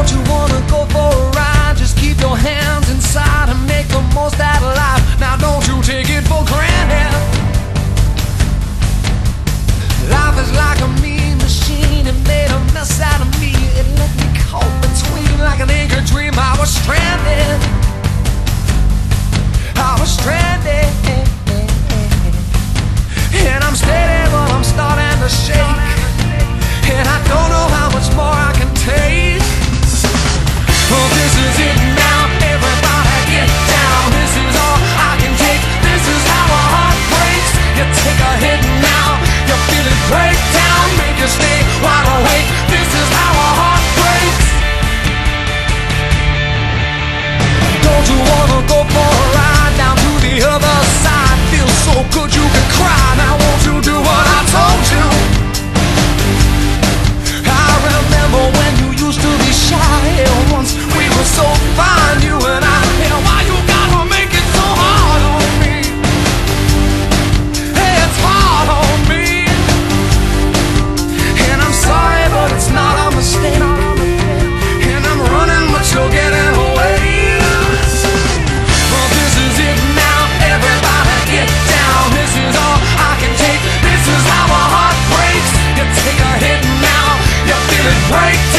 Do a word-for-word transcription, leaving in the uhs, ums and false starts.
Don't you wanna go for a ride? Just keep your hands inside and make the most out of life. Now don't you take it for granted. Life is like a mean machine, it made a mess out of me. It let me caught between like an anchor dream. I was stranded, I was stranded, and I'm steady but I'm starting to shake, and I don't know how much more I can take. Oh, this is it now, everybody get down. This is all I can take, this is how a heart breaks. You take a hit now, you feel it break down, make you stay wide awake. This is how a heart breaks. Don't you wanna go for a ride down to the other side? Feels so good you can cry. Now won't you do what I told you? I remember when you used to be shy. Once we were so fine, you and I. And why you gotta make it so hard on me? Hey, it's hard on me. And I'm sorry, but it's not a mistake. And I'm running, but you're getting away. Well, this is it now, everybody get down. This is all I can take, this is how a heart breaks. You take a hit now, you feel it break.